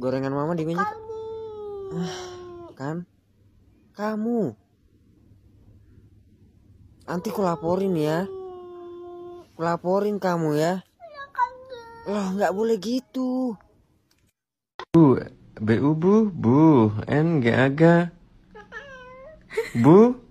Gorengan mama diminyak. Kan? Kamu. Nanti ku laporin ya. Ku laporin kamu ya. Loh, nggak boleh gitu. Bu, bu, N, G, Aga. Bu.